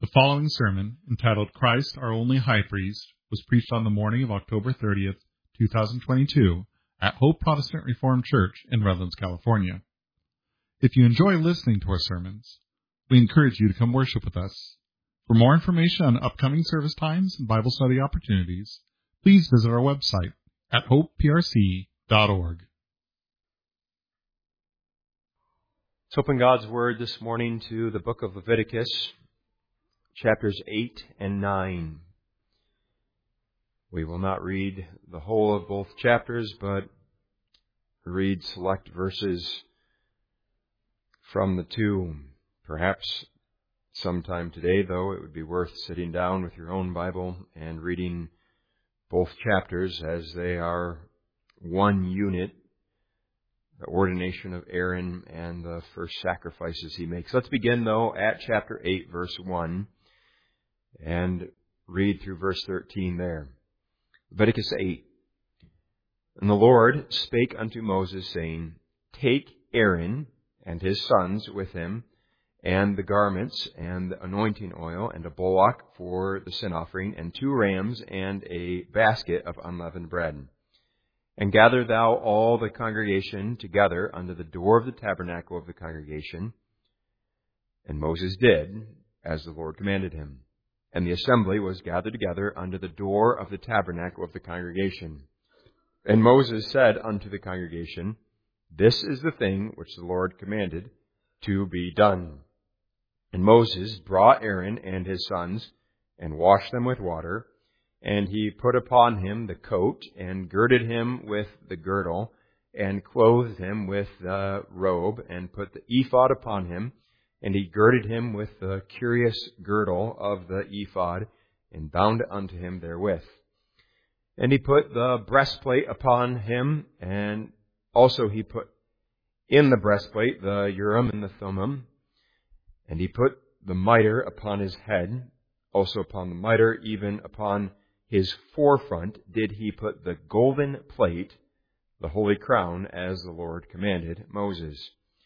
The following sermon, entitled Christ, Our Only High Priest, was preached on the morning of October 30th, 2022, at Hope Protestant Reformed Church in Redlands, California. If you enjoy listening to our sermons, we encourage you to come worship with us. For more information on upcoming service times and Bible study opportunities, please visit our website at hopeprc.org. Let's open God's Word this morning to the book of Leviticus, chapters 8 and 9. We will not read the whole of both chapters, but read select verses from the two. Perhaps sometime today, though, it would be worth sitting down with your own Bible and reading both chapters as they are one unit, the ordination of Aaron and the first sacrifices he makes. Let's begin, though, at chapter 8, verse 1, and read through verse 13 there. Leviticus 8. And the Lord spake unto Moses, saying, Take Aaron and his sons with him, and the garments, and the anointing oil, and a bullock for the sin offering, and 2 rams, and a basket of unleavened bread. And gather thou all the congregation together under the door of the tabernacle of the congregation. And Moses did as the Lord commanded him. And the assembly was gathered together under the door of the tabernacle of the congregation. And Moses said unto the congregation, This is the thing which the Lord commanded to be done. And Moses brought Aaron and his sons, and washed them with water. And he put upon him the coat, and girded him with the girdle, and clothed him with the robe, and put the ephod upon him. And he girded him with the curious girdle of the ephod, and bound unto him therewith. And he put the breastplate upon him, and also he put in the breastplate the Urim and the Thummim. And he put the mitre upon his head, also upon the mitre, even upon his forefront did he put the golden plate, the holy crown, as the Lord commanded Moses.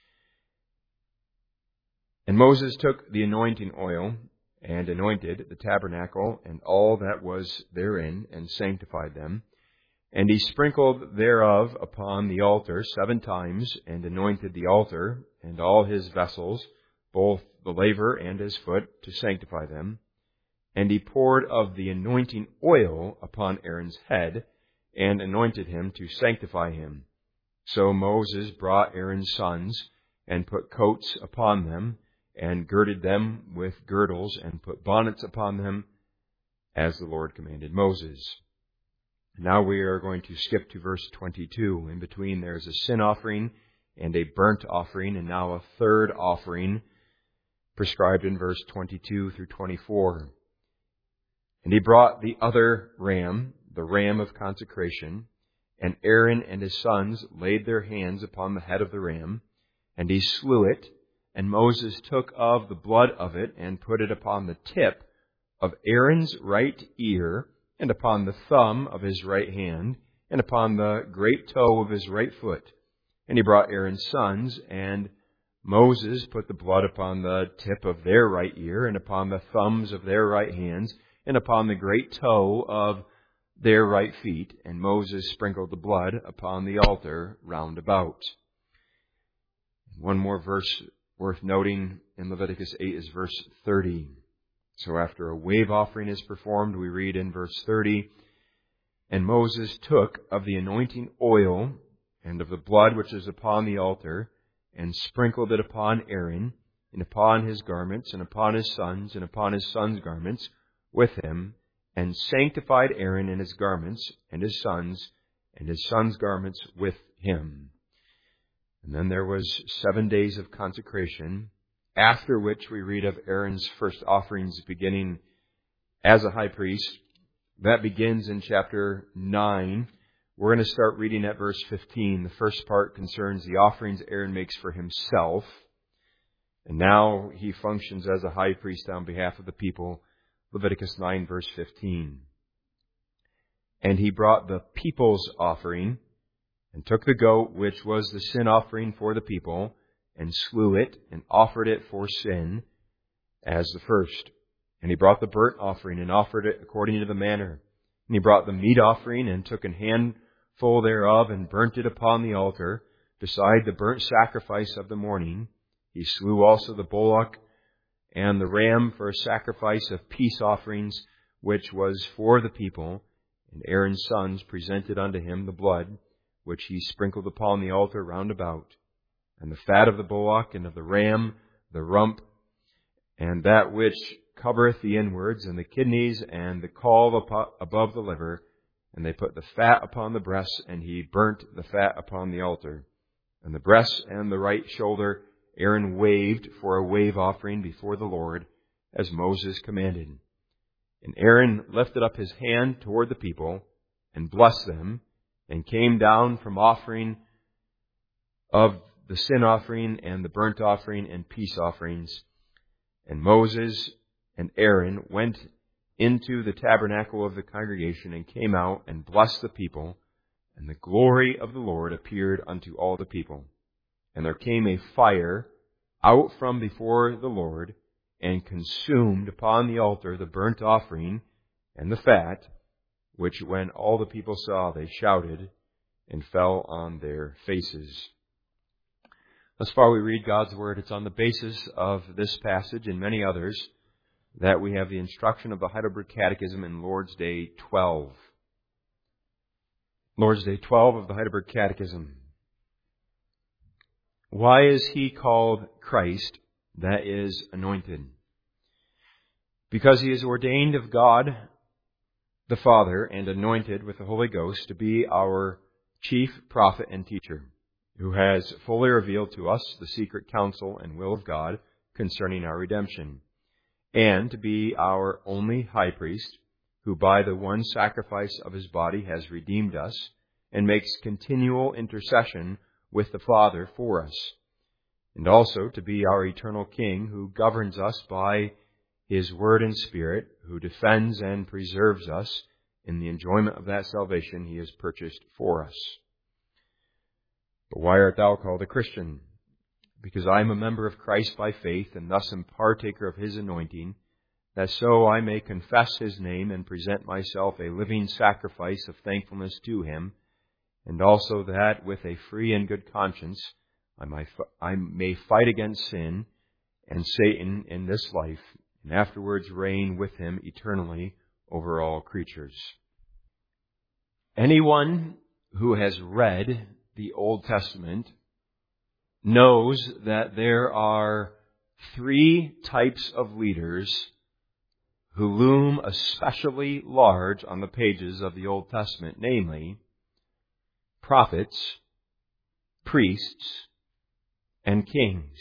And Moses took the anointing oil, and anointed the tabernacle, and all that was therein, and sanctified them. And he sprinkled thereof upon the altar 7 times, and anointed the altar, and all his vessels, both the laver and his foot, to sanctify them. And he poured of the anointing oil upon Aaron's head, and anointed him to sanctify him. So Moses brought Aaron's sons, and put coats upon them, and girded them with girdles, and put bonnets upon them, as the Lord commanded Moses. Now we are going to skip to verse 22. In between there is a sin offering and a burnt offering, and now a third offering prescribed in verse 22 through 24. And he brought the other ram, the ram of consecration, and Aaron and his sons laid their hands upon the head of the ram, and he slew it. And Moses took of the blood of it, and put it upon the tip of Aaron's right ear, and upon the thumb of his right hand, and upon the great toe of his right foot. And he brought Aaron's sons, and Moses put the blood upon the tip of their right ear, and upon the thumbs of their right hands, and upon the great toe of their right feet. And Moses sprinkled the blood upon the altar round about. One more verse worth noting in Leviticus 8 is verse 30. So after a wave offering is performed, we read in verse 30, And Moses took of the anointing oil and of the blood which is upon the altar, and sprinkled it upon Aaron, and upon his garments, and upon his sons garments with him, and sanctified Aaron and his garments, and his sons' garments with him. And then there was 7 days of consecration, after which we read of Aaron's first offerings beginning as a high priest. That begins in chapter 9. We're going to start reading at verse 15. The first part concerns the offerings Aaron makes for himself. And now he functions as a high priest on behalf of the people. Leviticus 9, verse 15. And he brought the people's offering, and took the goat, which was the sin offering for the people, and slew it, and offered it for sin as the first. And he brought the burnt offering and offered it according to the manner. And he brought the meat offering and took a handful thereof and burnt it upon the altar beside the burnt sacrifice of the morning. He slew also the bullock and the ram for a sacrifice of peace offerings, which was for the people. And Aaron's sons presented unto him the blood, which he sprinkled upon the altar round about, and the fat of the bullock and of the ram, the rump, and that which covereth the inwards, and the kidneys, and the caul above the liver. And they put the fat upon the breasts, and he burnt the fat upon the altar. And the breasts and the right shoulder Aaron waved for a wave offering before the Lord, as Moses commanded. And Aaron lifted up his hand toward the people, and blessed them, and came down from offering of the sin offering, and the burnt offering, and peace offerings. And Moses and Aaron went into the tabernacle of the congregation, and came out, and blessed the people. And the glory of the Lord appeared unto all the people. And there came a fire out from before the Lord, and consumed upon the altar the burnt offering and the fat, which when all the people saw, they shouted and fell on their faces. Thus far we read God's Word. It's on the basis of this passage and many others that we have the instruction of the Heidelberg Catechism in Lord's Day 12. Lord's Day 12 of the Heidelberg Catechism. Why is he called Christ, that is, anointed? Because he is ordained of God the Father and anointed with the Holy Ghost to be our chief prophet and teacher, who has fully revealed to us the secret counsel and will of God concerning our redemption, and to be our only high priest, who by the one sacrifice of his body has redeemed us and makes continual intercession with the Father for us, and also to be our eternal King, who governs us by his word and spirit, who defends and preserves us in the enjoyment of that salvation he has purchased for us. But why art thou called a Christian? Because I am a member of Christ by faith, and thus am partaker of his anointing, that so I may confess his name and present myself a living sacrifice of thankfulness to him, and also that with a free and good conscience I may fight against sin and Satan in this life, and afterwards reign with him eternally over all creatures. Anyone who has read the Old Testament knows that there are three types of leaders who loom especially large on the pages of the Old Testament, namely prophets, priests, and kings.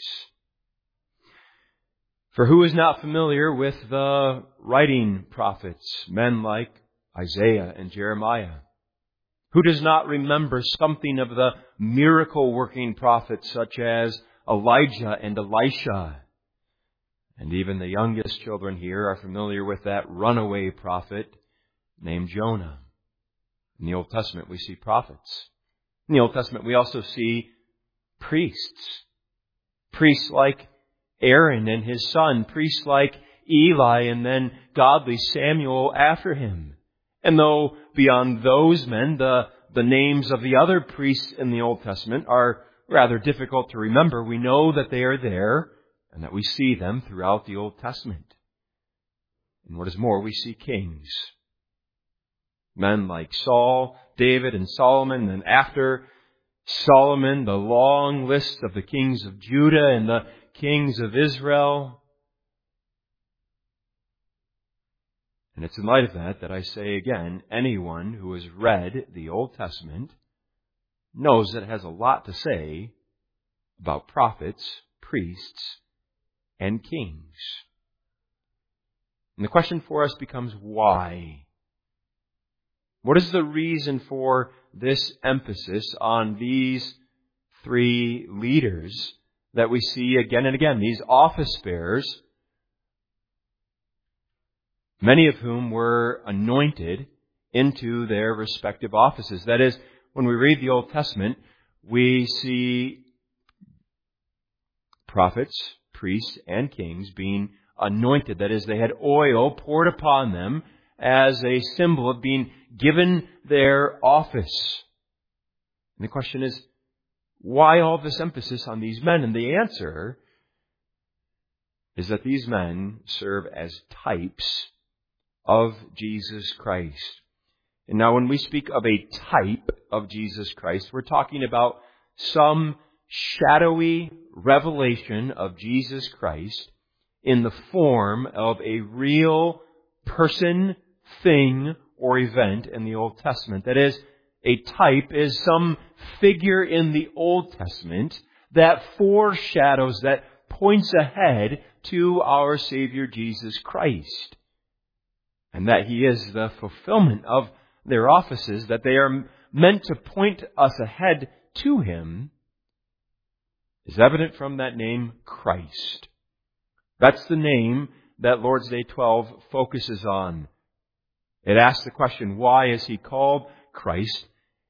For who is not familiar with the writing prophets, men like Isaiah and Jeremiah? Who does not remember something of the miracle-working prophets such as Elijah and Elisha? And even the youngest children here are familiar with that runaway prophet named Jonah. In the Old Testament, we see prophets. In the Old Testament, we also see priests. Priests like Aaron and his son. Priests like Eli and then godly Samuel after him. And though beyond those men, the names of the other priests in the Old Testament are rather difficult to remember, we know that they are there and that we see them throughout the Old Testament. And what is more, we see kings. Men like Saul, David, and Solomon, and after Solomon, the long list of the kings of Judah and the kings of Israel. And it's in light of that I say again, anyone who has read the Old Testament knows that it has a lot to say about prophets, priests, and kings. And the question for us becomes why? What is the reason for this emphasis on these three leaders that we see again and again, these office bearers, many of whom were anointed into their respective offices? That is, when we read the Old Testament, we see prophets, priests, and kings being anointed. That is, they had oil poured upon them as a symbol of being given their office. And the question is, why all this emphasis on these men? And the answer is that these men serve as types of Jesus Christ. And now when we speak of a type of Jesus Christ, we're talking about some shadowy revelation of Jesus Christ in the form of a real person, thing, or event in the Old Testament. That is, a type is some figure in the Old Testament that foreshadows, that points ahead to our Savior Jesus Christ. And that He is the fulfillment of their offices, that they are meant to point us ahead to Him, is evident from that name, Christ. That's the name that Lord's Day 12 focuses on. It asks the question, why is He called Christ?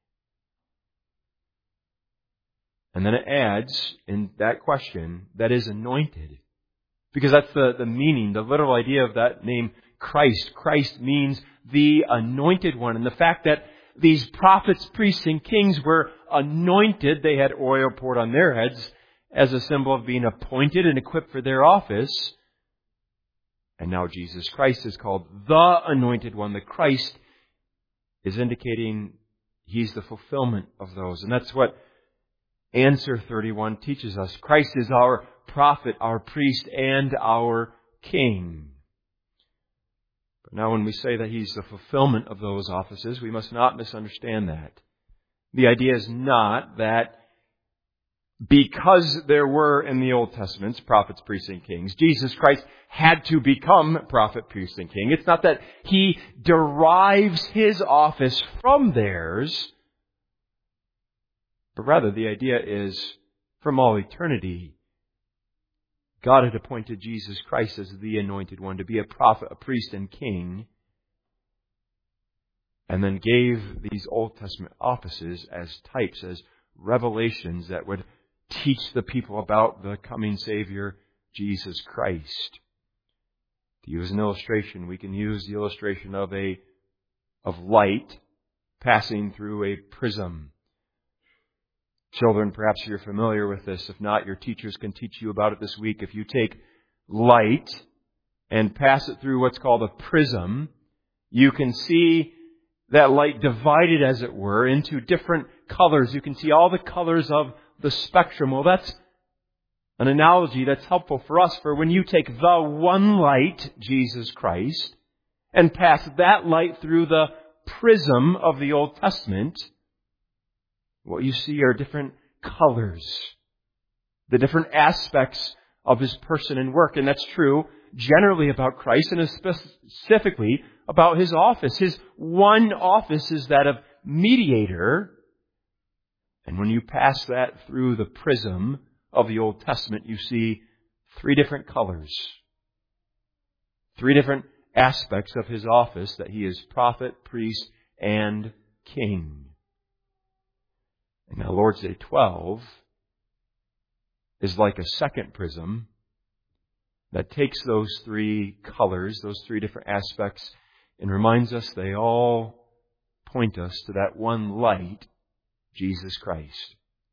And then it adds in that question, that is anointed. Because that's the meaning, the literal idea of that name, Christ. Christ means the anointed one. And the fact that these prophets, priests, and kings were anointed, they had oil poured on their heads as a symbol of being appointed and equipped for their office. And now Jesus Christ is called the anointed one. The Christ is indicating He's the fulfillment of those. And that's what Answer 31 teaches us. Christ is our prophet, our priest, and our king. But now when we say that He's the fulfillment of those offices, we must not misunderstand that. The idea is not that because there were in the Old Testament prophets, priests, and kings, Jesus Christ had to become prophet, priest, and king. It's not that He derives His office from theirs, but rather the idea is from all eternity, God had appointed Jesus Christ as the anointed one to be a prophet, a priest, and king, and then gave these Old Testament offices as types, as revelations that would teach the people about the coming Savior, Jesus Christ. To use an illustration, we can use the illustration of light passing through a prism. Children, perhaps you're familiar with this. If not, your teachers can teach you about it this week. If you take light and pass it through what's called a prism, you can see that light divided, as it were, into different colors. You can see all the colors of the spectrum. Well, that's an analogy that's helpful for us. For when you take the one light, Jesus Christ, and pass that light through the prism of the Old Testament, what you see are different colors, the different aspects of His person and work. And that's true generally about Christ, and specifically about His office. His one office is that of mediator. And when you pass that through the prism of the Old Testament, you see three different colors, three different aspects of His office, that He is prophet, priest, and king. And now Lord's Day 12 is like a second prism that takes those three colors, those three different aspects, and reminds us they all point us to that one light, Jesus Christ.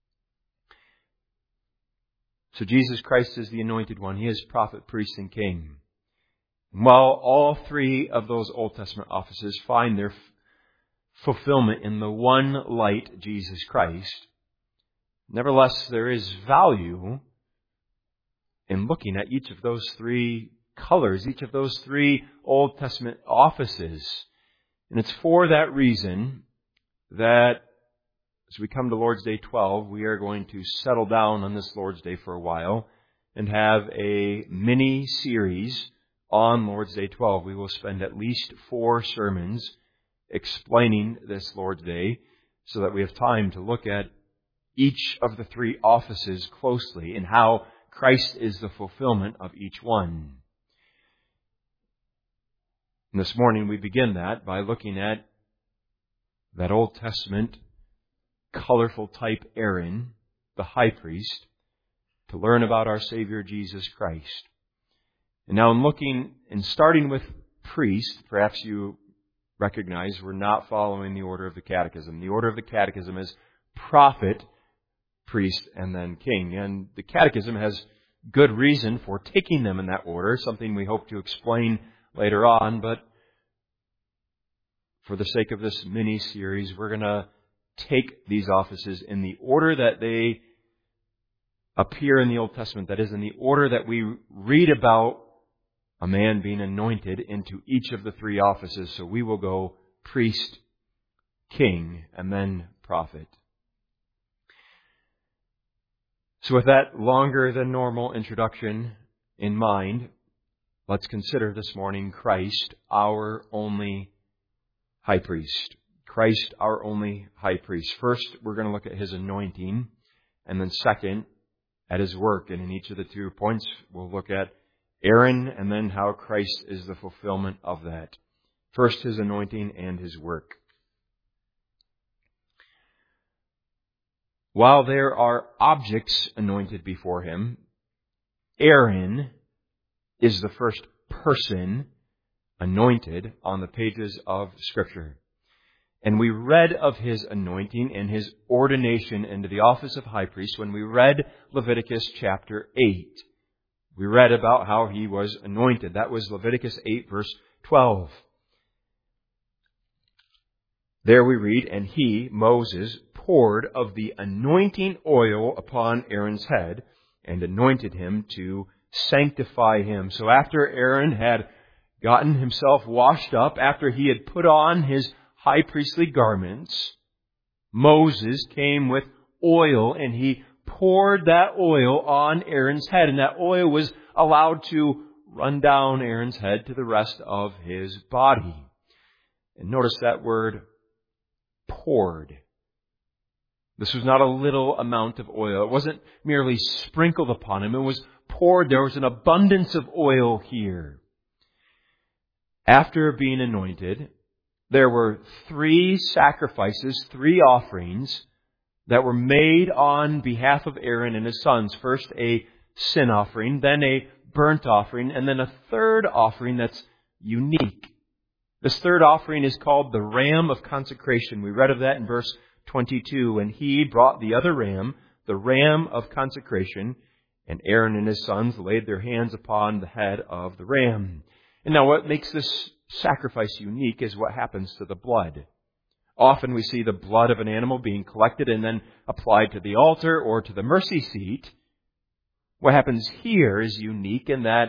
So Jesus Christ is the anointed one. He is prophet, priest, and king. And while all three of those Old Testament offices find their fulfillment in the one light, Jesus Christ, nevertheless, there is value in looking at each of those three colors, each of those three Old Testament offices. And it's for that reason that as we come to Lord's Day 12, we are going to settle down on this Lord's Day for a while and have a mini-series on Lord's Day 12. We will spend at least 4 sermons explaining this Lord's Day so that we have time to look at each of the three offices closely and how Christ is the fulfillment of each one. And this morning we begin that by looking at that Old Testament colorful type Aaron, the high priest, to learn about our Savior Jesus Christ. And now in looking and starting with priest, perhaps you recognize we're not following the order of the catechism. The order of the catechism is prophet, priest, and then king. And the catechism has good reason for taking them in that order, something we hope to explain later on. But for the sake of this mini-series, we're going to take these offices in the order that they appear in the Old Testament. That is, in the order that we read about a man being anointed into each of the three offices. So we will go priest, king, and then prophet. So with that longer than normal introduction in mind, let's consider this morning Christ, our only high priest. Christ, our only high priest. First, we're going to look at His anointing, and then second, at His work. And in each of the 2 points, we'll look at Aaron, and then how Christ is the fulfillment of that. First, His anointing and His work. While there are objects anointed before Him, Aaron is the first person anointed on the pages of Scripture. And we read of His anointing and His ordination into the office of high priest when we read Leviticus chapter 8. We read about how He was anointed. That was Leviticus 8 verse 12. There we read, and He, Moses, poured of the anointing oil upon Aaron's head and anointed him to sanctify him. So after Aaron had gotten himself washed up, after he had put on his high priestly garments, Moses came with oil and he poured that oil on Aaron's head. And that oil was allowed to run down Aaron's head to the rest of his body. And notice that word, poured. This was not a little amount of oil. It wasn't merely sprinkled upon him. It was poured. There was an abundance of oil here. After being anointed, there were 3 sacrifices, 3 offerings that were made on behalf of Aaron and his sons. First, a sin offering, then a burnt offering, and then a third offering that's unique. This third offering is called the ram of consecration. We read of that in verse 22. And he brought the other ram, the ram of consecration, and Aaron and his sons laid their hands upon the head of the ram. And now what makes this sacrifice unique is what happens to the blood. Often we see the blood of an animal being collected and then applied to the altar or to the mercy seat. What happens here is unique in that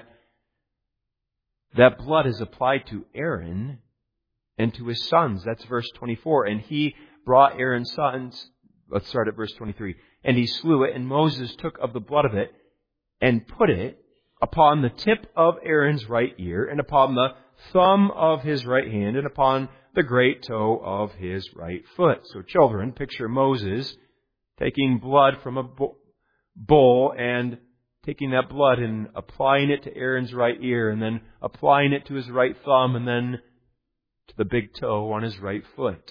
blood is applied to Aaron and to his sons. That's verse 24. And he brought Aaron's sons. Let's start at verse 23. And he slew it, and Moses took of the blood of it and put it upon the tip of Aaron's right ear and upon the thumb of his right hand and upon the great toe of his right foot. So children, picture Moses taking blood from a bowl and taking that blood and applying it to Aaron's right ear and then applying it to his right thumb and then to the big toe on his right foot.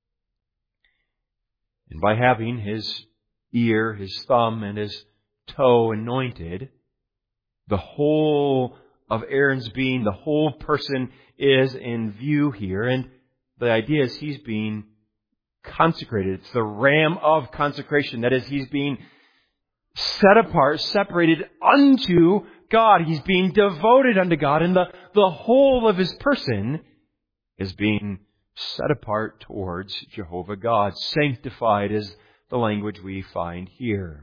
And by having his ear, his thumb, and his toe anointed, the whole of Aaron's being, the whole person is in view here. And the idea is he's being consecrated. It's the ram of consecration. That is, he's being set apart, separated unto God. He's being devoted unto God. And the whole of his person is being set apart towards Jehovah God. Sanctified is the language we find here.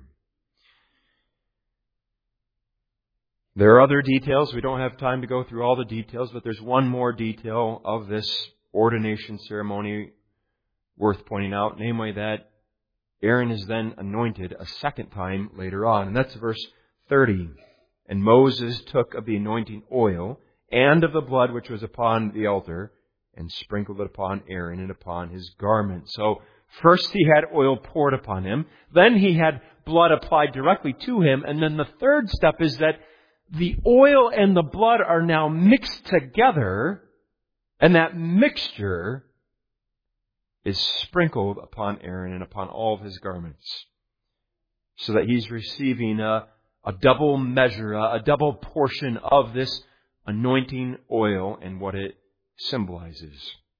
There are other details. We don't have time to go through all the details, but there's one more detail of this ordination ceremony worth pointing out, namely that Aaron is then anointed a second time later on. And that's verse 30. And Moses took of the anointing oil and of the blood which was upon the altar and sprinkled it upon Aaron and upon his garment. So first he had oil poured upon him. Then he had blood applied directly to him. And then the third step is that the oil and the blood are now mixed together. And that mixture is sprinkled upon Aaron and upon all of his garments. So that he's receiving a a double measure, a double portion of this anointing oil and what it symbolizes.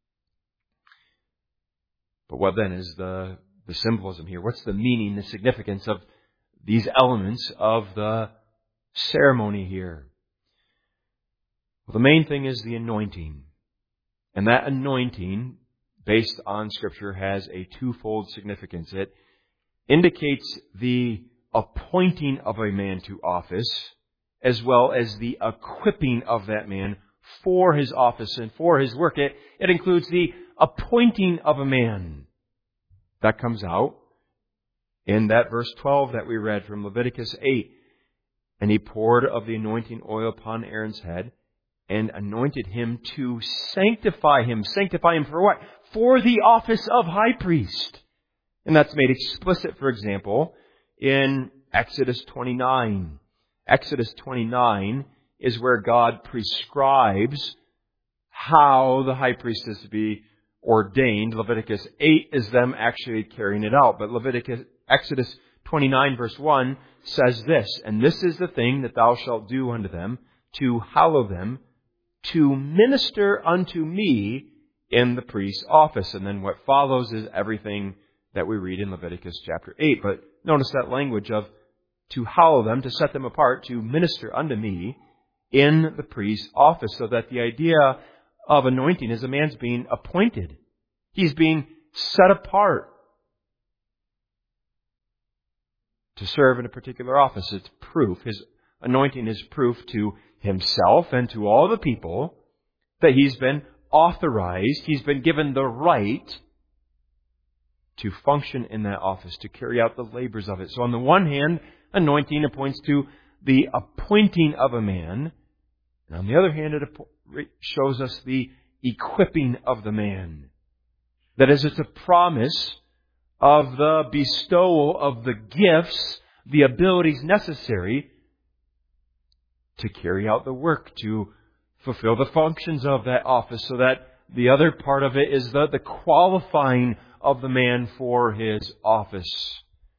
But what then is the symbolism here? What's the meaning, the significance of these elements of the ceremony here? Well, the main thing is the anointing. And that anointing, based on Scripture, has a twofold significance. It indicates the appointing of a man to office, as well as the equipping of that man for his office and for his work. It includes the appointing of a man. That comes out in that verse 12 that we read from Leviticus 8. And he poured of the anointing oil upon Aaron's head and anointed him to sanctify him. Sanctify him for what? For the office of high priest. And that's made explicit, for example, in Exodus 29. Exodus 29 is where God prescribes how the high priest is to be ordained. Leviticus 8 is them actually carrying it out. But Exodus 29 verse 1 says this, "And this is the thing that thou shalt do unto them, to hallow them, to minister unto me in the priest's office." And then what follows is everything that we read in Leviticus chapter 8. But notice that language of to hallow them, to set them apart, to minister unto me in the priest's office. So that the idea of anointing is a man's being appointed. He's being set apart to serve in a particular office. It's proof. His anointing is proof to himself and to all the people that he's been authorized, he's been given the right to function in that office, to carry out the labors of it. So on the one hand, anointing points to the appointing of a man. And on the other hand, it shows us the equipping of the man. That is, it's a promise of the bestowal of the gifts, the abilities necessary to carry out the work, to fulfill the functions of that office, so that the other part of it is the qualifying of the man for his office.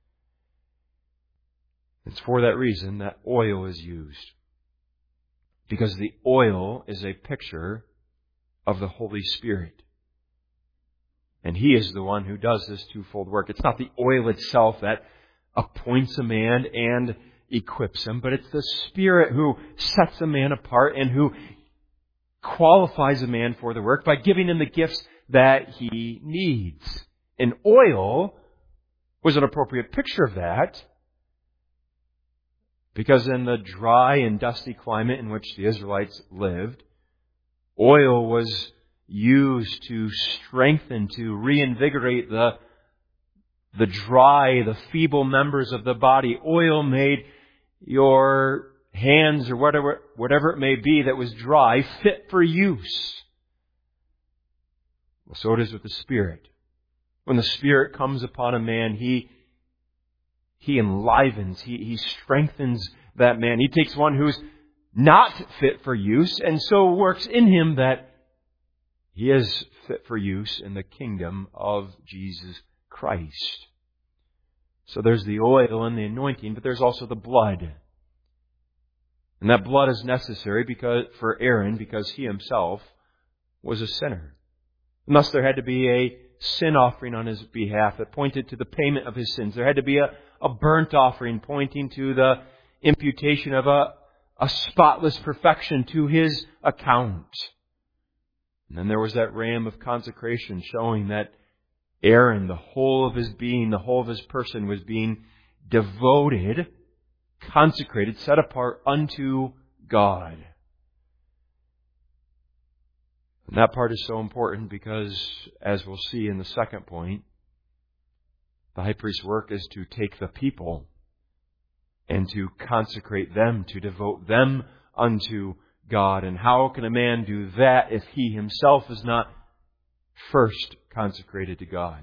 It's for that reason that oil is used. Because the oil is a picture of the Holy Spirit. And He is the one who does this twofold work. It's not the oil itself that appoints a man and equips him, but it's the Spirit who sets a man apart and who qualifies a man for the work by giving him the gifts that he needs. And oil was an appropriate picture of that, because in the dry and dusty climate in which the Israelites lived, oil was used to strengthen, to reinvigorate the dry, the feeble members of the body. Oil made your hands or whatever it may be that was dry fit for use. Well, so it is with the Spirit. When the Spirit comes upon a man, He enlivens, He strengthens that man. He takes one who's not fit for use and so works in him that he is fit for use in the kingdom of Jesus Christ. So there's the oil and the anointing, but there's also the blood. And that blood is necessary for Aaron because he himself was a sinner. And thus there had to be a sin offering on his behalf that pointed to the payment of his sins. There had to be a burnt offering pointing to the imputation of a spotless perfection to his account. And then there was that ram of consecration showing that Aaron, the whole of his being, the whole of his person was being devoted, consecrated, set apart unto God. And that part is so important because, as we'll see in the second point, the high priest's work is to take the people and to consecrate them, to devote them unto God. And how can a man do that if he himself is not first consecrated to God?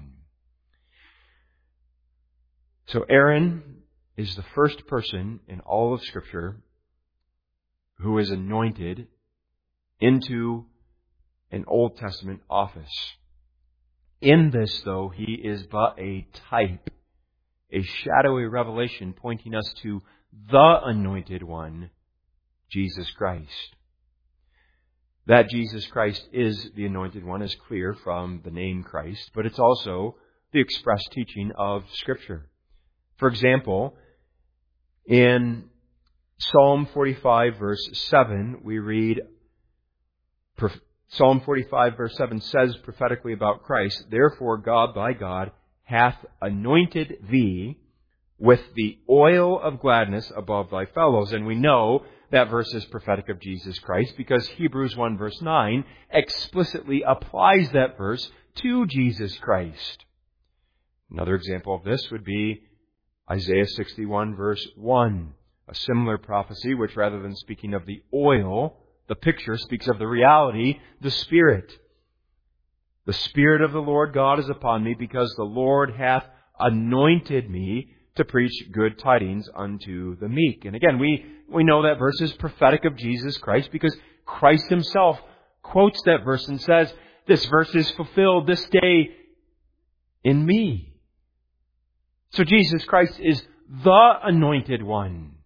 So Aaron is the first person in all of Scripture who is anointed into an Old Testament office. In this, though, he is but a type, a shadowy revelation pointing us to the Anointed One, Jesus Christ. That Jesus Christ is the Anointed One is clear from the name Christ, but it's also the express teaching of Scripture. For example, in Psalm 45 verse 7, we read, Psalm 45 verse 7 says prophetically about Christ, "Therefore God thy God hath anointed thee with the oil of gladness above thy fellows." And we know that verse is prophetic of Jesus Christ because Hebrews 1 verse 9 explicitly applies that verse to Jesus Christ. Another example of this would be Isaiah 61 verse 1, a similar prophecy which, rather than speaking of the oil, the picture speaks of the reality, the Spirit. "The Spirit of the Lord God is upon me, because the Lord hath anointed me to preach good tidings unto the meek." And again, we know that verse is prophetic of Jesus Christ because Christ Himself quotes that verse and says, "This verse is fulfilled this day in me." So Jesus Christ is the Anointed One.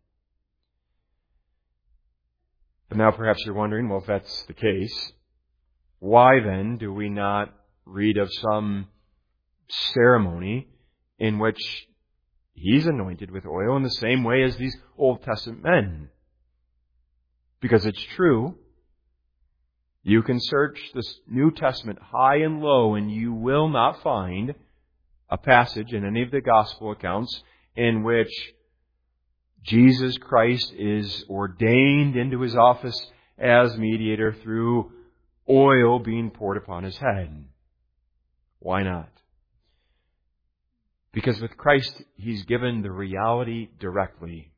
But now perhaps you're wondering, well, if that's the case, why then do we not read of some ceremony in which He's anointed with oil in the same way as these Old Testament men? Because it's true. You can search the New Testament high and low, and you will not find a passage in any of the gospel accounts in which Jesus Christ is ordained into His office as mediator through oil being poured upon His head. Why not? Because with Christ, He's given the reality directly.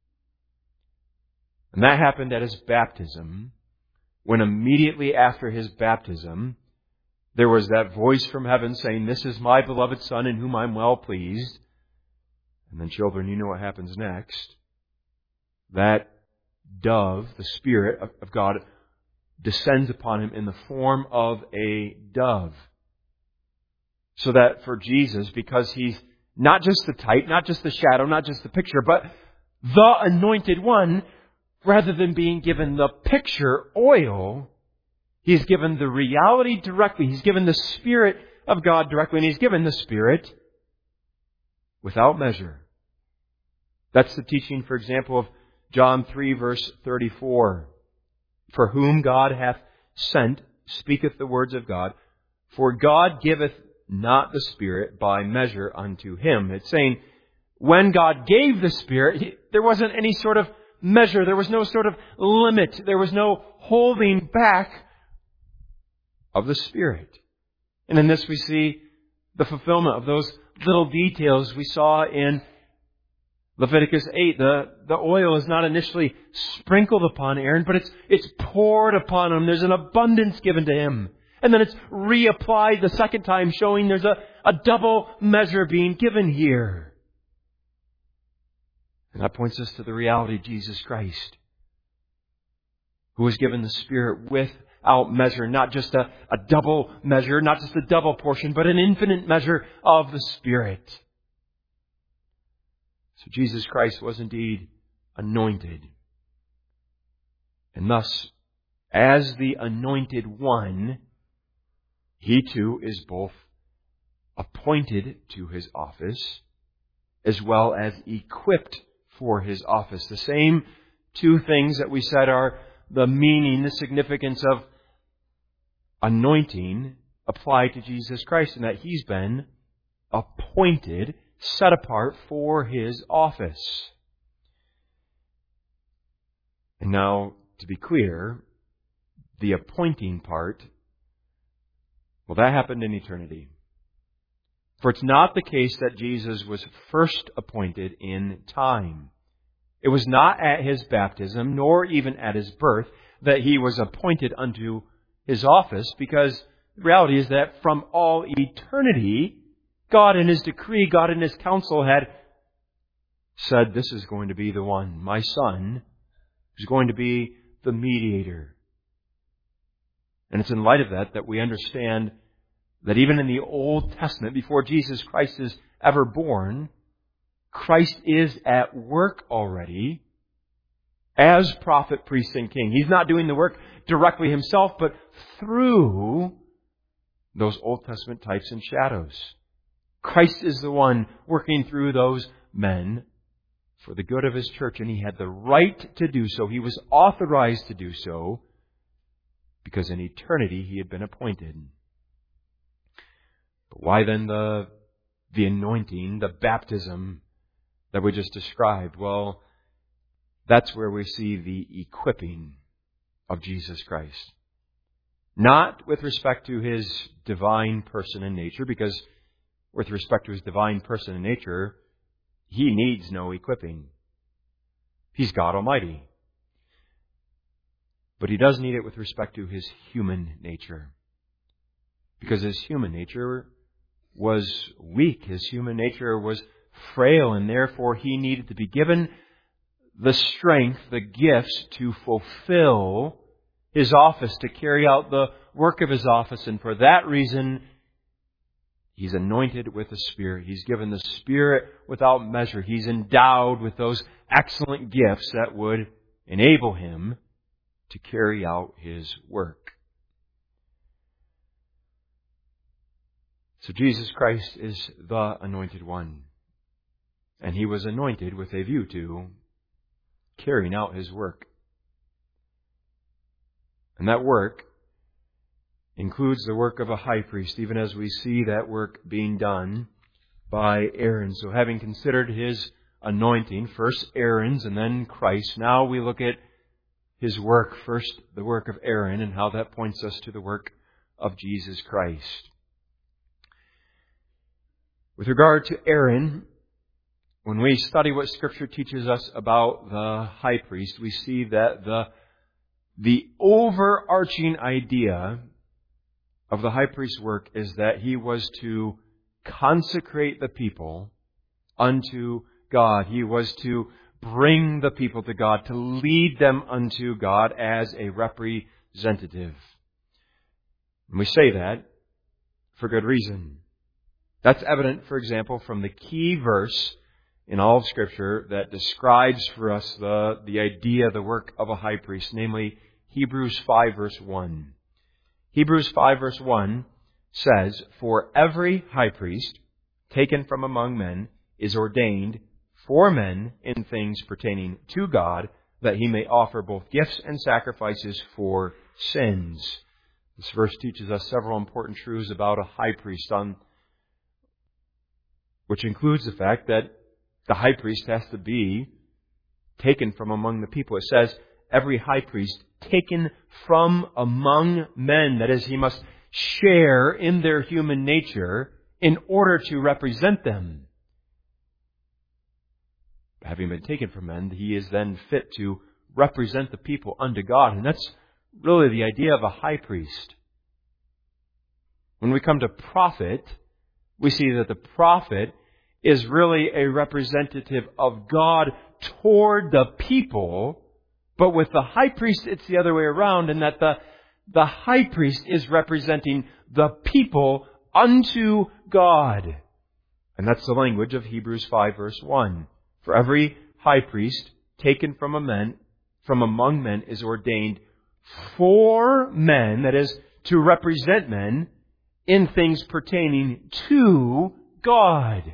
And that happened at His baptism, when immediately after His baptism, there was that voice from heaven saying, "This is my beloved Son in whom I'm well pleased." And then, children, you know what happens next. That dove, the Spirit of God, descends upon Him in the form of a dove. So that for Jesus, because He's not just the type, not just the shadow, not just the picture, but the Anointed One, rather than being given the picture, oil, He's given the reality directly. He's given the Spirit of God directly, and He's given the Spirit without measure. That's the teaching, for example, of John 3 verse 34. "For whom God hath sent speaketh the words of God, for God giveth not the Spirit by measure unto him." It's saying, when God gave the Spirit, there wasn't any sort of measure. There was no sort of limit. There was no holding back of the Spirit. And in this we see the fulfillment of those little details we saw in Leviticus 8. The oil is not initially sprinkled upon Aaron, but it's poured upon him. There's an abundance given to him. And then it's reapplied the second time, showing there's a double measure being given here. And that points us to the reality of Jesus Christ, who was given the Spirit without measure, not just a double measure, not just a double portion, but an infinite measure of the Spirit. So Jesus Christ was indeed anointed. And thus, as the Anointed One, He too is both appointed to His office as well as equipped for His office. The same two things that we said are the meaning, the significance of anointing apply to Jesus Christ, and that He's been appointed, set apart for His office. And now, to be clear, the appointing part, well, that happened in eternity. For it's not the case that Jesus was first appointed in time. It was not at His baptism, nor even at His birth, that He was appointed unto His office, because the reality is that from all eternity, God in His decree, God in His counsel had said, "This is going to be the one, my Son, who's going to be the mediator." And it's in light of that we understand that even in the Old Testament, before Jesus Christ is ever born, Christ is at work already as prophet, priest, and king. He's not doing the work directly himself, but through those Old Testament types and shadows. Christ is the one working through those men for the good of His church, and He had the right to do so. He was authorized to do so because in eternity He had been appointed. But why then the anointing, the baptism that we just described? Well, that's where we see the equipping of Jesus Christ. Not with respect to His divine person and nature, because with respect to His divine person and nature, He needs no equipping. He's God Almighty. But He does need it with respect to His human nature. Because His human nature was weak. His human nature was frail, and therefore He needed to be given the strength, the gifts to fulfill His office, to carry out the work of His office. And for that reason, He's anointed with the Spirit. He's given the Spirit without measure. He's endowed with those excellent gifts that would enable Him to carry out His work. So Jesus Christ is the Anointed One. And He was anointed with a view to carrying out His work. And that work includes the work of a high priest, even as we see that work being done by Aaron. So having considered His anointing, first Aaron's and then Christ, now we look at His work, first the work of Aaron, and how that points us to the work of Jesus Christ. With regard to Aaron, when we study what Scripture teaches us about the high priest, we see that the overarching idea of the high priest's work is that he was to consecrate the people unto God. He was to bring the people to God, to lead them unto God as a representative. And we say that for good reason. That's evident, for example, from the key verse in all of Scripture that describes for us the idea, the work of a high priest, namely Hebrews 5 verse 1. Hebrews 5 verse 1 says, "For every high priest taken from among men is ordained for men in things pertaining to God, that he may offer both gifts and sacrifices for sins." This verse teaches us several important truths about a high priest, which includes the fact that the high priest has to be taken from among the people. It says, every high priest taken from among men. That is, he must share in their human nature in order to represent them. Having been taken from men, he is then fit to represent the people unto God. And that's really the idea of a high priest. When we come to prophet, we see that the prophet is really a representative of God toward the people. But with the high priest, it's the other way around, in that the high priest is representing the people unto God. And that's the language of Hebrews 5 verse 1. For every high priest taken from among men is ordained for men, that is, to represent men in things pertaining to God.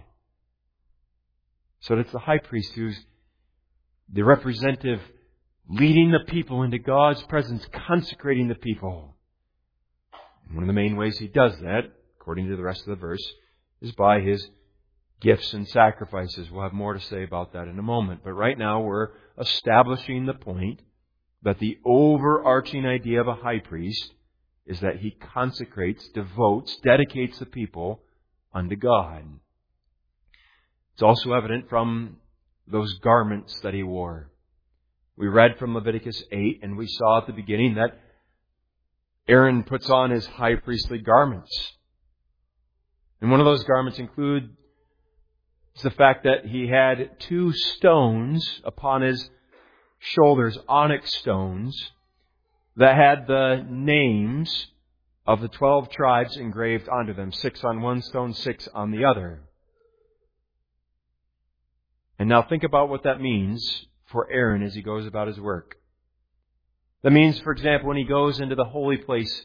So it's the high priest who's the representative, leading the people into God's presence, consecrating the people. And one of the main ways he does that, according to the rest of the verse, is by his gifts and sacrifices. We'll have more to say about that in a moment. But right now we're establishing the point that the overarching idea of a high priest is that he consecrates, devotes, dedicates the people unto God. It's also evident from those garments that he wore. We read from Leviticus 8, and we saw at the beginning that Aaron puts on his high priestly garments. And one of those garments includes the fact that he had 2 stones upon his shoulders, onyx stones, that had the names of the 12 tribes engraved onto them, 6 on one stone, 6 on the other. And now think about what that means for Aaron as he goes about his work. That means, for example, when he goes into the holy place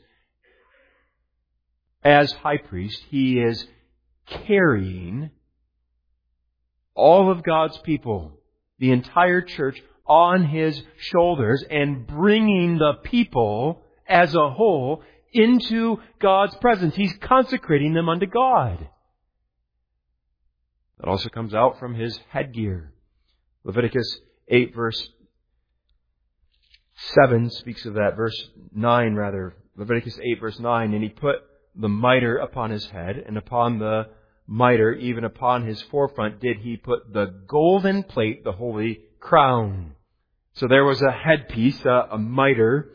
as high priest, he is carrying all of God's people, the entire church, on his shoulders and bringing the people as a whole into God's presence. He's consecrating them unto God. That also comes out from his headgear. Leviticus 8 verse 7 speaks of that. Verse 9 rather. Leviticus 8 verse 9. And he put the mitre upon his head, and upon the mitre, even upon his forefront, did he put the golden plate, the holy crown. So there was a headpiece, a mitre,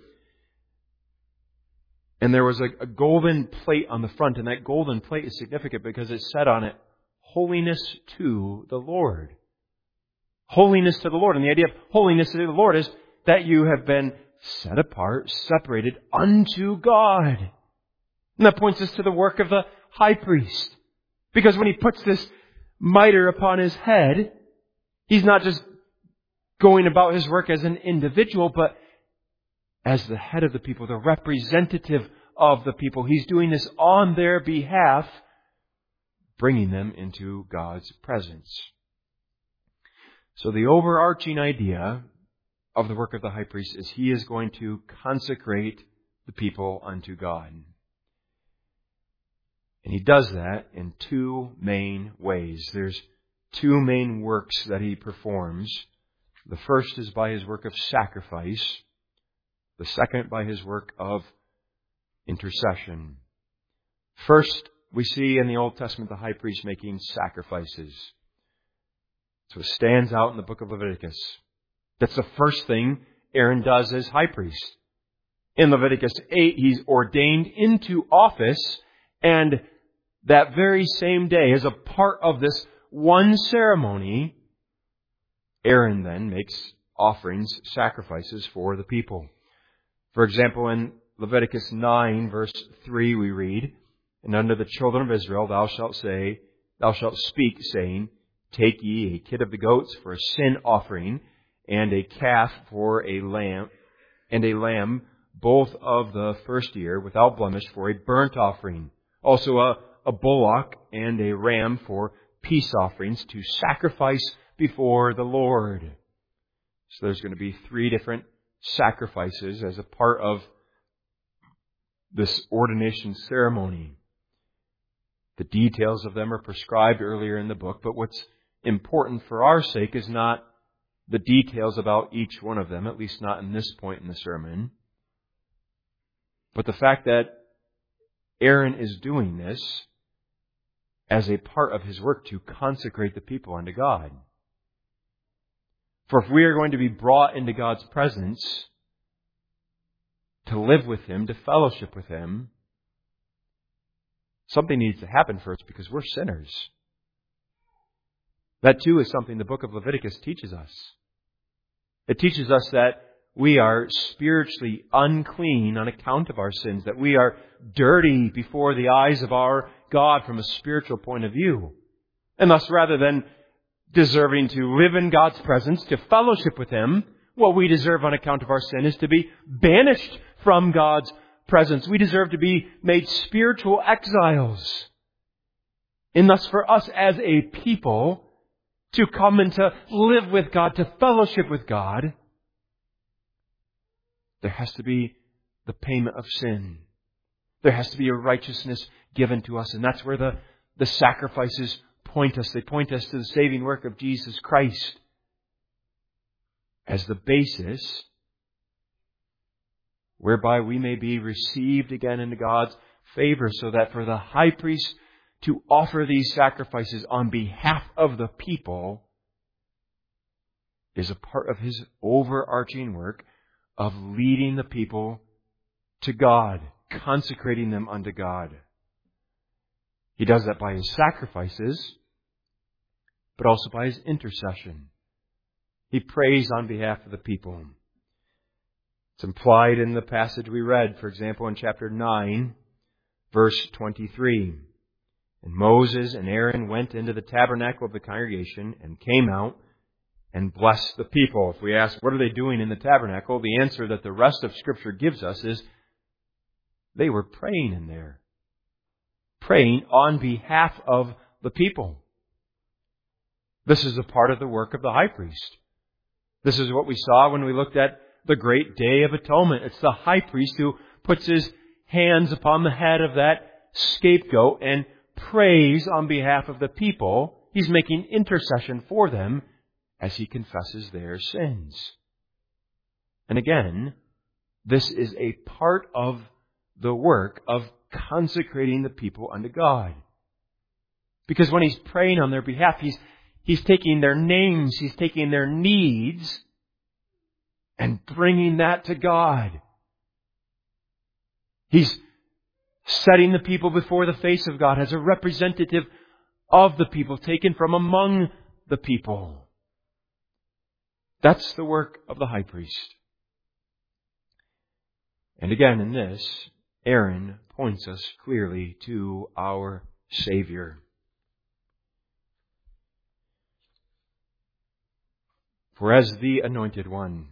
and there was a golden plate on the front, and that golden plate is significant because it said on it, holiness to the Lord. Holiness to the Lord. And the idea of holiness to the Lord is that you have been set apart, separated unto God. And that points us to the work of the high priest. Because when he puts this mitre upon his head, he's not just going about his work as an individual, but as the head of the people, the representative of the people. He's doing this on their behalf, bringing them into God's presence. So the overarching idea of the work of the high priest is he is going to consecrate the people unto God. And he does that in two main ways. There's two main works that he performs. The first is by his work of sacrifice. The second by his work of intercession. First, we see in the Old Testament the high priest making sacrifices. So it stands out in the book of Leviticus. That's the first thing Aaron does as high priest. In Leviticus 8, he's ordained into office, and that very same day, as a part of this one ceremony, Aaron then makes offerings, sacrifices for the people. For example, in Leviticus 9, verse 3, we read, And unto the children of Israel thou shalt speak, saying, Take ye a kid of the goats for a sin offering, and a calf for a lamb, both of the first year, without blemish, for a burnt offering. Also a bullock and a ram for peace offerings to sacrifice before the Lord. So there's going to be 3 different sacrifices as a part of this ordination ceremony. The details of them are prescribed earlier in the book, but what's important for our sake is not the details about each one of them, at least not in this point in the sermon, but the fact that Aaron is doing this as a part of his work to consecrate the people unto God. For if we are going to be brought into God's presence, to live with Him, to fellowship with Him, something needs to happen first because we're sinners. That too is something the book of Leviticus teaches us. It teaches us that we are spiritually unclean on account of our sins, that we are dirty before the eyes of our God from a spiritual point of view. And thus, rather than deserving to live in God's presence, to fellowship with Him, what we deserve on account of our sin is to be banished from God's presence. We deserve to be made spiritual exiles. And thus, for us as a people to come and to live with God, to fellowship with God, there has to be the payment of sin. There has to be a righteousness given to us. And that's where the sacrifices point us. They point us to the saving work of Jesus Christ as the basis whereby we may be received again into God's favor, so that for the high priest to offer these sacrifices on behalf of the people is a part of his overarching work of leading the people to God, consecrating them unto God. He does that by his sacrifices, but also by his intercession. He prays on behalf of the people. It's implied in the passage we read, for example, in chapter 9, verse 23. And Moses and Aaron went into the tabernacle of the congregation and came out and bless the people. If we ask, what are they doing in the tabernacle? The answer that the rest of Scripture gives us is they were praying in there. Praying on behalf of the people. This is a part of the work of the high priest. This is what we saw when we looked at the great Day of Atonement. It's the high priest who puts his hands upon the head of that scapegoat and prays on behalf of the people. He's making intercession for them as he confesses their sins. And again, this is a part of the work of consecrating the people unto God. Because when he's praying on their behalf, he's taking their names, he's taking their needs, and bringing that to God. He's setting the people before the face of God as a representative of the people, taken from among the people. That's the work of the high priest. And again, in this, Aaron points us clearly to our Savior. For as the Anointed One,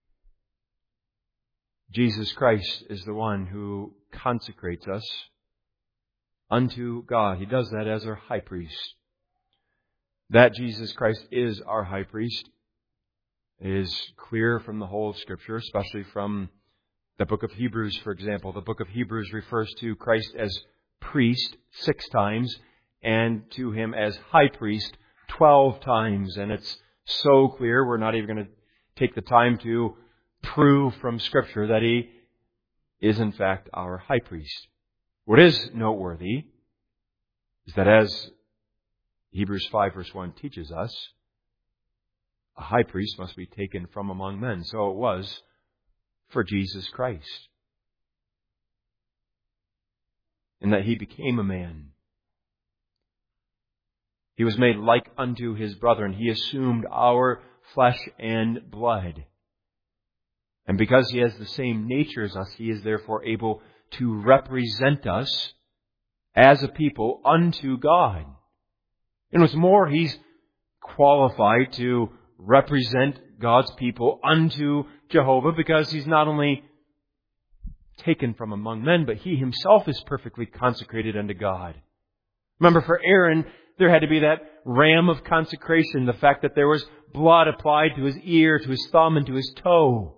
Jesus Christ is the one who consecrates us unto God. He does that as our high priest. That Jesus Christ is our high priest is clear from the whole of Scripture, especially from the book of Hebrews, for example. The book of Hebrews refers to Christ as priest 6 times and to him as high priest 12 times. And it's so clear, we're not even going to take the time to prove from Scripture that he is in fact our high priest. What is noteworthy is that as Hebrews 5 verse 1 teaches us, a high priest must be taken from among men. So it was for Jesus Christ. In that he became a man. He was made like unto his brethren. He assumed our flesh and blood. And because he has the same nature as us, he is therefore able to represent us as a people unto God. And what's more, he's qualified to represent God's people unto Jehovah because he's not only taken from among men, but he himself is perfectly consecrated unto God. Remember, for Aaron, there had to be that ram of consecration, the fact that there was blood applied to his ear, to his thumb, and to his toe.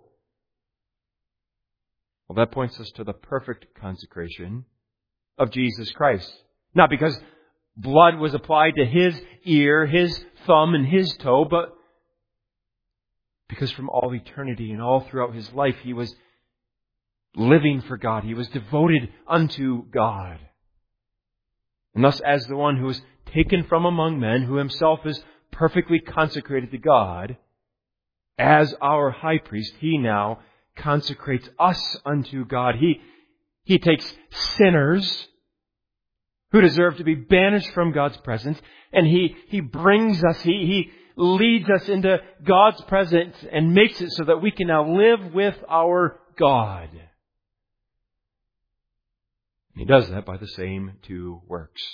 Well, that points us to the perfect consecration of Jesus Christ. Not because blood was applied to his ear, his thumb, and his toe, but because from all eternity and all throughout his life, he was living for God. He was devoted unto God. And thus, as the one who is taken from among men, who himself is perfectly consecrated to God, as our high priest, he now consecrates us unto God. He takes sinners who deserve to be banished from God's presence, and he brings us, he leads us into God's presence and makes it so that we can now live with our God. He does that by the same 2 works.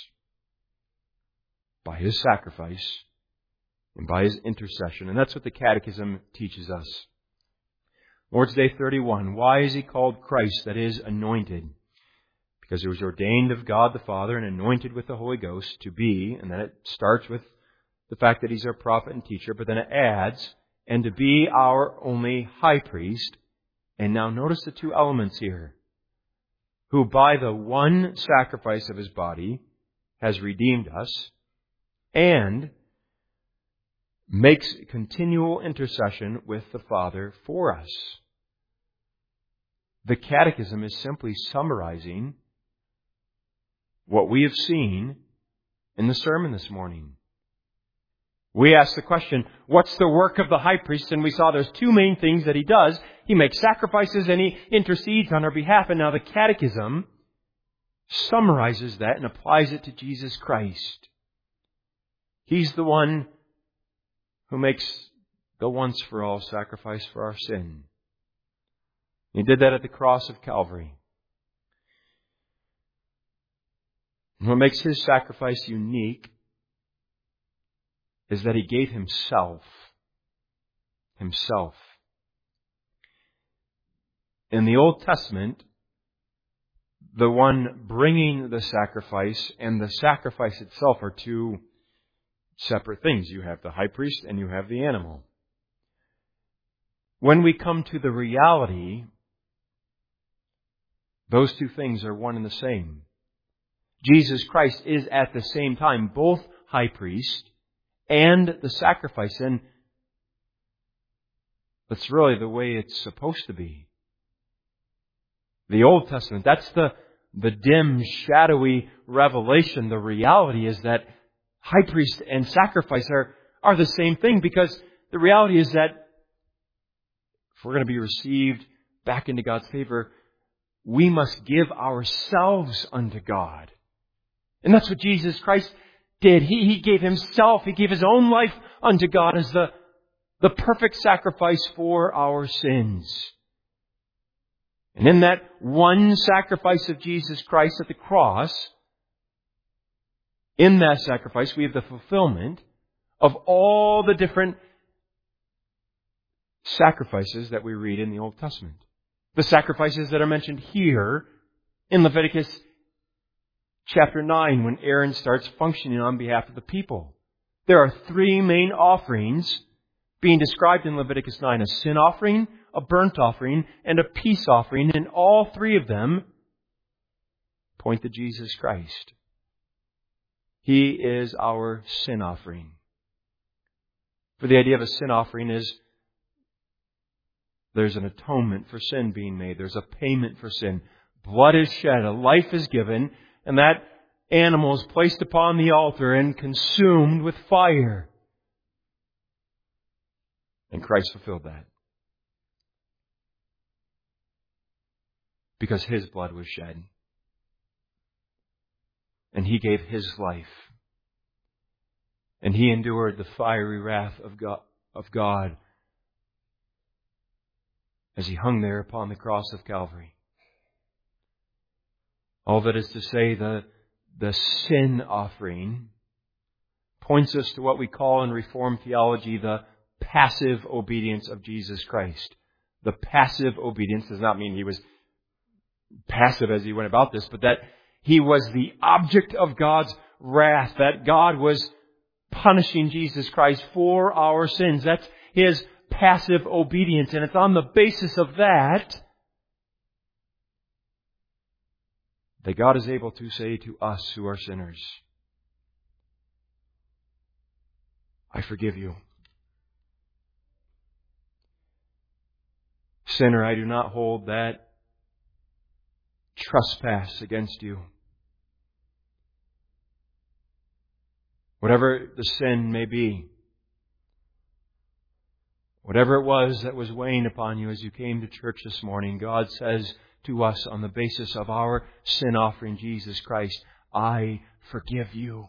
By his sacrifice and by his intercession. And that's what the Catechism teaches us. Lord's Day 31. Why is he called Christ, that is, anointed? Because he was ordained of God the Father and anointed with the Holy Ghost to be, and then it starts with the fact that he's our prophet and teacher, but then it adds, and to be our only high priest. And now notice the 2 elements here. Who by the one sacrifice of his body has redeemed us and makes continual intercession with the Father for us. The Catechism is simply summarizing what we have seen in the sermon this morning. We asked the question, what's the work of the high priest? And we saw there's 2 main things that he does. He makes sacrifices and he intercedes on our behalf. And now the Catechism summarizes that and applies it to Jesus Christ. He's the one who makes the once for all sacrifice for our sin. He did that at the cross of Calvary. And what makes his sacrifice unique is that he gave himself Himself. In the Old Testament, the one bringing the sacrifice and the sacrifice itself are two separate things. You have the high priest and you have the animal. When we come to the reality, those two things are one and the same. Jesus Christ is at the same time both high priest and the sacrifice. And that's really the way it's supposed to be. The Old Testament, that's the dim, shadowy revelation. The reality is that high priest and sacrifice are the same thing, because the reality is that if we're going to be received back into God's favor, we must give ourselves unto God. And that's what Jesus Christ did. He gave Himself, He gave His own life unto God as the perfect sacrifice for our sins. And in that one sacrifice of Jesus Christ at the cross, in that sacrifice we have the fulfillment of all the different sacrifices that we read in the Old Testament. The sacrifices that are mentioned here in Leviticus chapter 9, when Aaron starts functioning on behalf of the people. There are three main offerings being described in Leviticus 9: a sin offering, a burnt offering, and a peace offering. And all three of them point to Jesus Christ. He is our sin offering. For the idea of a sin offering is there's an atonement for sin being made. There's a payment for sin. Blood is shed, a life is given, and that animal is placed upon the altar and consumed with fire. And Christ fulfilled that. Because His blood was shed. And He gave His life. And He endured the fiery wrath of God as He hung there upon the cross of Calvary. All that is to say, the sin offering points us to what we call in Reformed theology the passive obedience of Jesus Christ. The passive obedience does not mean He was passive as He went about this, but that He was the object of God's wrath, that God was punishing Jesus Christ for our sins. That's His passive obedience, and it's on the basis of that God is able to say to us who are sinners, I forgive you. Sinner, I do not hold that trespass against you. Whatever the sin may be, whatever it was that was weighing upon you as you came to church this morning, God says to us on the basis of our sin offering, Jesus Christ, I forgive you.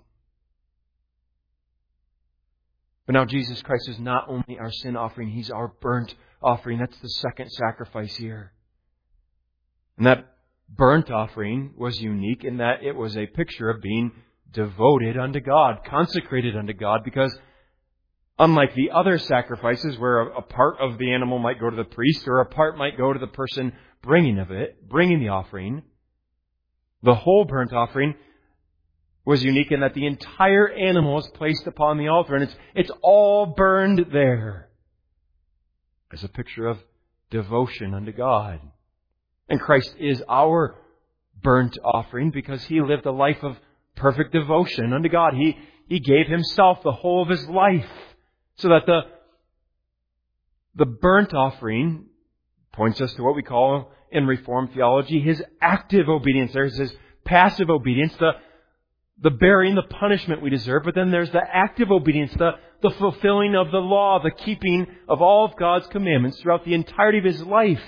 But now Jesus Christ is not only our sin offering, He's our burnt offering. That's the second sacrifice here. And that burnt offering was unique in that it was a picture of being devoted unto God, consecrated unto God, because unlike the other sacrifices where a part of the animal might go to the priest or a part might go to the person bringing the offering, the whole burnt offering was unique in that the entire animal is placed upon the altar and it's all burned there as a picture of devotion unto God. And Christ is our burnt offering because He lived a life of perfect devotion unto God. He gave Himself, the whole of His life, so that the burnt offering points us to what we call in Reformed theology His active obedience. There's His passive obedience, the bearing the punishment we deserve, but then there's the active obedience, the fulfilling of the law, the keeping of all of God's commandments throughout the entirety of His life.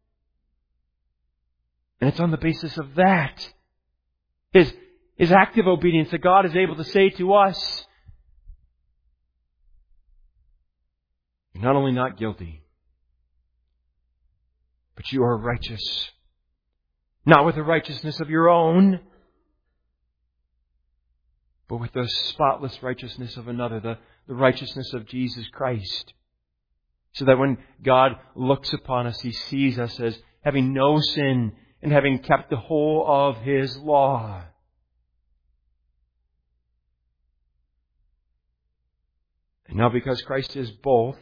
And it's on the basis of that, His active obedience, that God is able to say to us, you're not only not guilty, but you are righteous. Not with the righteousness of your own, but with the spotless righteousness of another, the righteousness of Jesus Christ. So that when God looks upon us, He sees us as having no sin and having kept the whole of His law. And now because Christ is both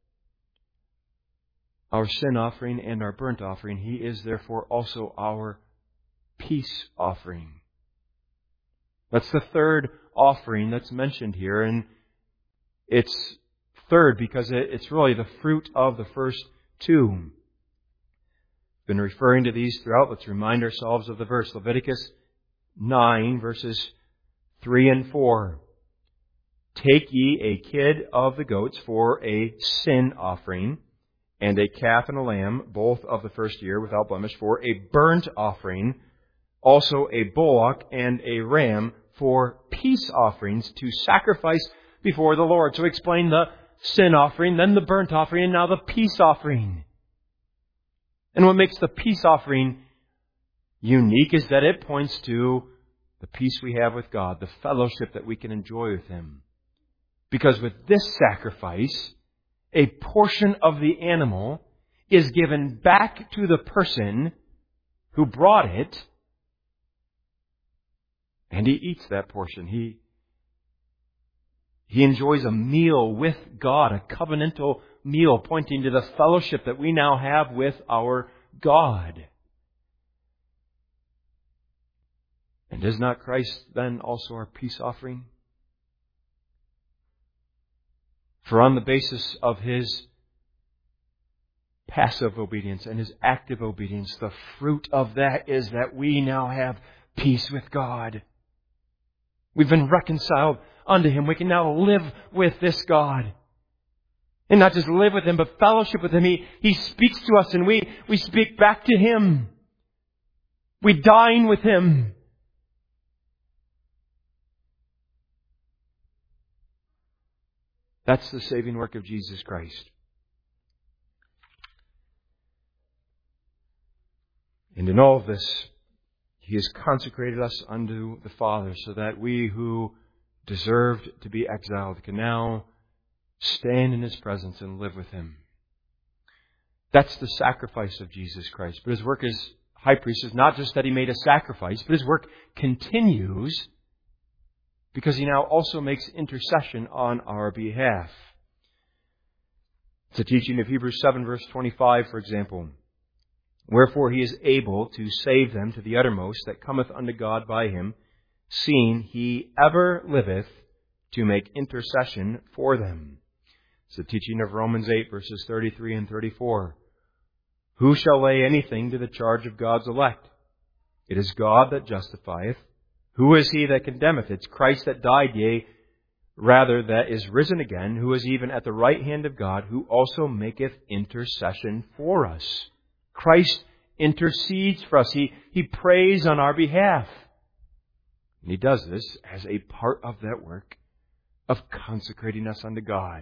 our sin offering and our burnt offering, He is therefore also our peace offering. That's the third offering that's mentioned here, and it's third because it's really the fruit of the first two. Been referring to these throughout. Let's remind ourselves of the verse. Leviticus 9, verses 3 and 4. Take ye a kid of the goats for a sin offering, and a calf and a lamb, both of the first year, without blemish, for a burnt offering, also a bullock and a ram for peace offerings to sacrifice before the Lord. So explain the sin offering, then the burnt offering, and now the peace offering. And what makes the peace offering unique is that it points to the peace we have with God, the fellowship that we can enjoy with Him. Because with this sacrifice, a portion of the animal is given back to the person who brought it, and he eats that portion. He enjoys a meal with God, a covenantal meal pointing to the fellowship that we now have with our God. And is not Christ then also our peace offering? For on the basis of His passive obedience and His active obedience, the fruit of that is that we now have peace with God. We've been reconciled unto Him. We can now live with this God. And not just live with Him, but fellowship with Him. He speaks to us and we speak back to Him. We dine with Him. That's the saving work of Jesus Christ. And in all of this, He has consecrated us unto the Father, so that we who deserved to be exiled can now stand in His presence and live with Him. That's the sacrifice of Jesus Christ. But His work as high priest is not just that He made a sacrifice, but His work continues because He now also makes intercession on our behalf. It's a teaching of Hebrews 7, verse 25, for example. Wherefore He is able to save them to the uttermost that cometh unto God by Him, seeing He ever liveth to make intercession for them. It's the teaching of Romans 8, verses 33 and 34. Who shall lay anything to the charge of God's elect? It is God that justifieth. Who is he that condemneth? It's Christ that died, yea, rather that is risen again, who is even at the right hand of God, who also maketh intercession for us. Christ intercedes for us. He prays on our behalf. And He does this as a part of that work of consecrating us unto God.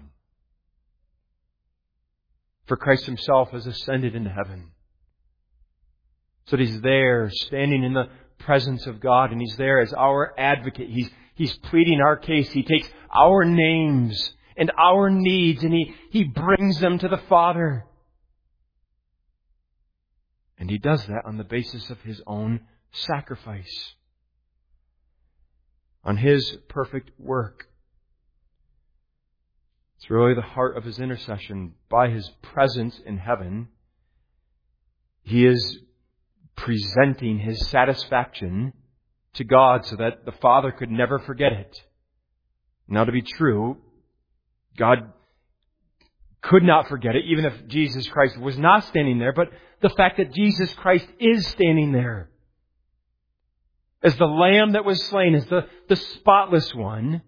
For Christ Himself has ascended into heaven. So that He's there standing in the presence of God, and He's there as our advocate. He's pleading our case. He takes our names and our needs and He brings them to the Father. And He does that on the basis of His own sacrifice. On His perfect work. It's really the heart of His intercession. By His presence in heaven, He is presenting His satisfaction to God so that the Father could never forget it. Now, to be true, God could not forget it, even if Jesus Christ was not standing there, but the fact that Jesus Christ is standing there as the Lamb that was slain, as the spotless one,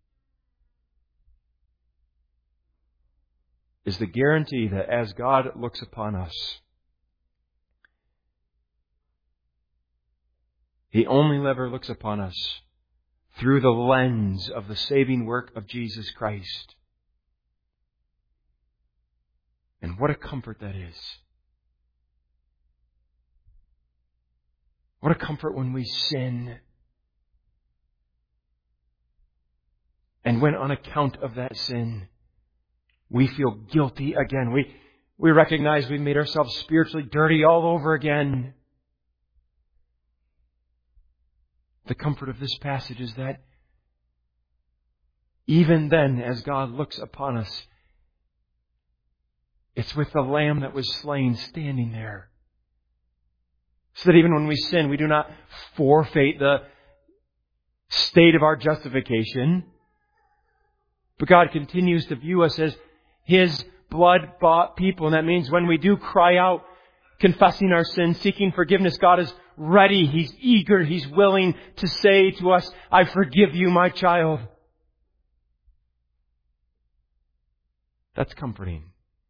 is the guarantee that as God looks upon us, He only ever looks upon us through the lens of the saving work of Jesus Christ. And what a comfort that is. What a comfort when we sin. And when on account of that sin, we feel guilty again. We recognize we've made ourselves spiritually dirty all over again. The comfort of this passage is that even then, as God looks upon us, it's with the Lamb that was slain standing there. So that even when we sin, we do not forfeit the state of our justification. But God continues to view us as His blood-bought people. And that means when we do cry out, confessing our sins, seeking forgiveness, God is ready. He's eager. He's willing to say to us, I forgive you, my child. That's comforting.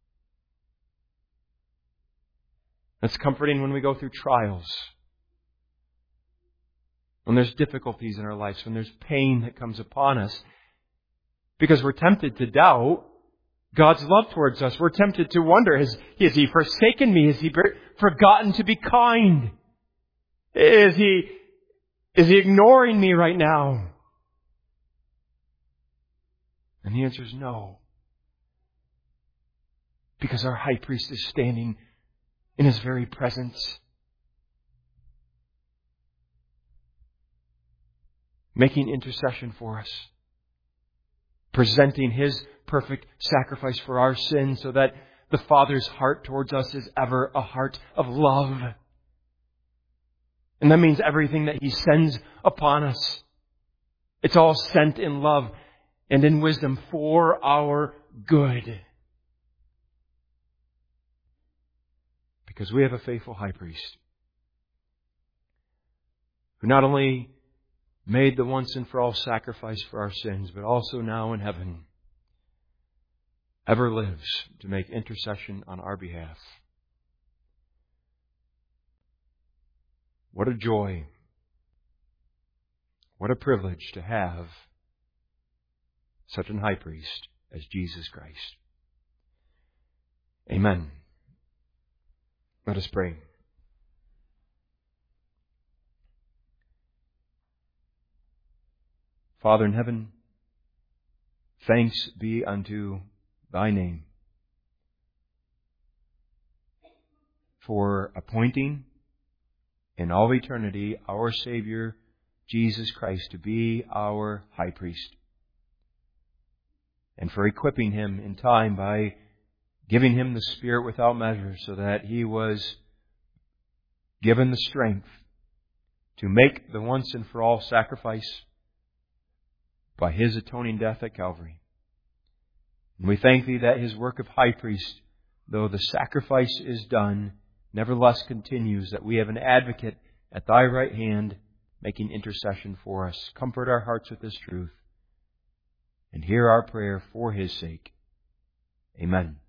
That's comforting when we go through trials. When there's difficulties in our lives. When there's pain that comes upon us. Because we're tempted to doubt God's love towards us. We're tempted to wonder, has He forsaken me? Has He forgotten to be kind? Is He ignoring me right now? And the answer is no. Because our high priest is standing in His very presence, making intercession for us, presenting His perfect sacrifice for our sins so that the Father's heart towards us is ever a heart of love. And that means everything that He sends upon us, it's all sent in love and in wisdom for our good. Because we have a faithful high priest who not only made the once and for all sacrifice for our sins, but also now in heaven ever lives to make intercession on our behalf. What a joy, what a privilege to have such an high priest as Jesus Christ. Amen. Let us pray. Father in heaven, thanks be unto Thy name for appointing in all eternity our Savior, Jesus Christ, to be our high priest, and for equipping Him in time by giving Him the Spirit without measure so that He was given the strength to make the once and for all sacrifice by His atoning death at Calvary. And we thank Thee that His work of high priest, though the sacrifice is done, nevertheless continues, that we have an advocate at Thy right hand making intercession for us. Comfort our hearts with this truth and hear our prayer for His sake. Amen.